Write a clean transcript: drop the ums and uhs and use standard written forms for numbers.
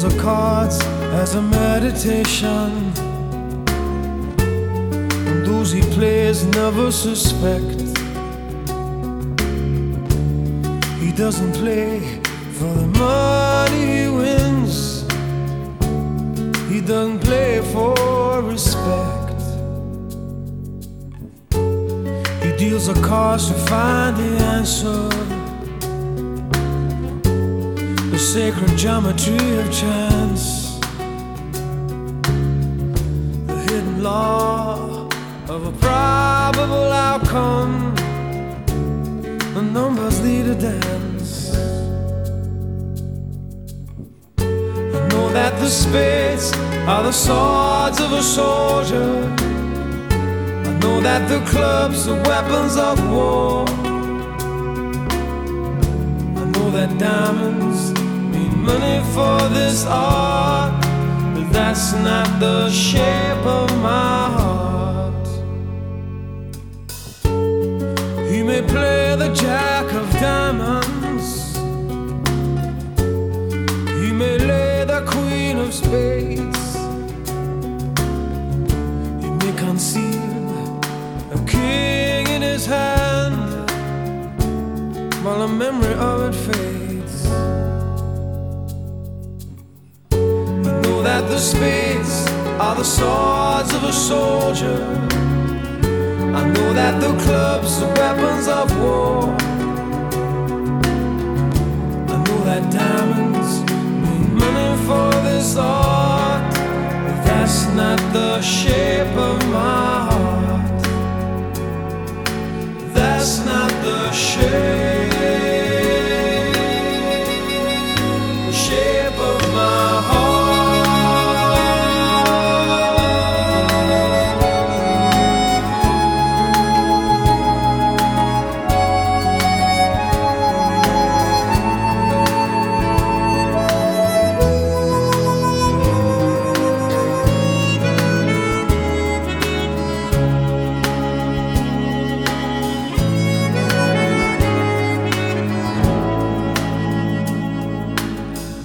deals the cards as a meditation, and those he plays never suspect. He doesn't play for the money he wins, he doesn't play for respect. He deals the cards to find the answer, the sacred geometry of chance, the hidden law of a probable outcome. The numbers lead a dance. I know that the spades are the swords of a soldier, I know that the clubs are weapons of war, I know that diamonds mean money for this art, but that's not the shape of my heart. He may play the jack of diamonds, he may lay the queen of spades, he may conceal a king in his hand while the memory of it fades. I know that the spades are the swords of a soldier, I know that the clubs are weapons